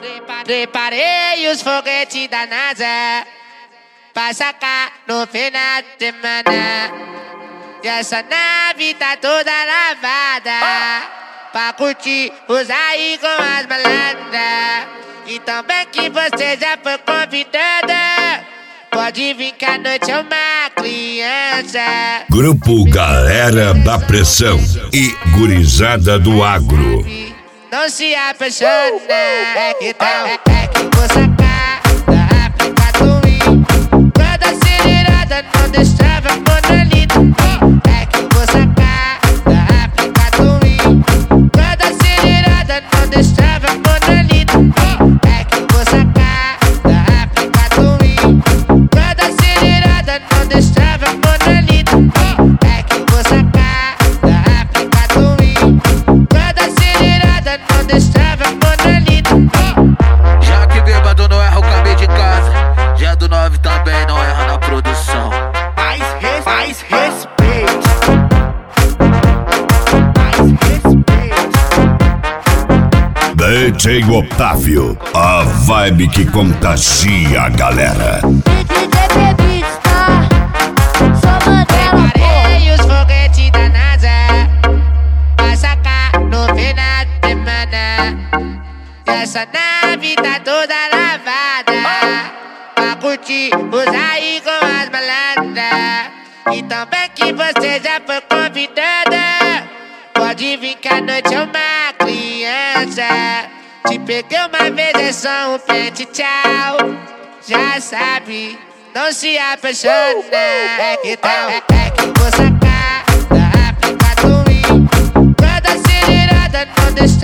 Preparei os foguetes da NASA pra sacar no final de semana. E essa nave tá toda lavada pra curtir, usar aí com as malandras. Então bem que você já foi convidada, pode vir que a noite é uma criança. Grupo Galera da Pressão e Gurizada do Agro. Não se apaixona, é que vou sacar da África do Rio. Toda acelerada, não deixava monolito. É que vou sacar da África do Rio. Toda acelerada, não deixava monolito. É que vou sacar da África do Rio. Toda acelerada, não deixava monolito. É que vou sacar da África do Rio. Toda acelerada, não deixava monolito. Já que bêbado não erra o caminho de casa, já do 9 também não erra na produção. Mais respeito. Mais respeito. DJ Otávio, a vibe que contagia a galera. Preparei os foguetes da NASA pra sacar no final de semana. E essa nave tá toda lavada pra curtir, usar aí com as malandras. Então bem que você já foi convidada, pode vir que a noite é uma criança. Te peguei uma vez, é só um pente, tchau. Já sabe, não se apaixona, é que vou sacar da África do Rio. Toda acelerada, não deixa